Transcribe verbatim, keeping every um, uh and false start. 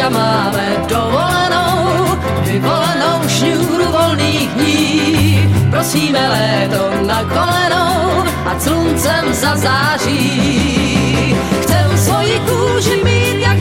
dneska máme dovolenou, vyvolenou šňůru volných dní. Prosíme léto na kolenou a sluncem zazáří. Chcem svoji kůži mít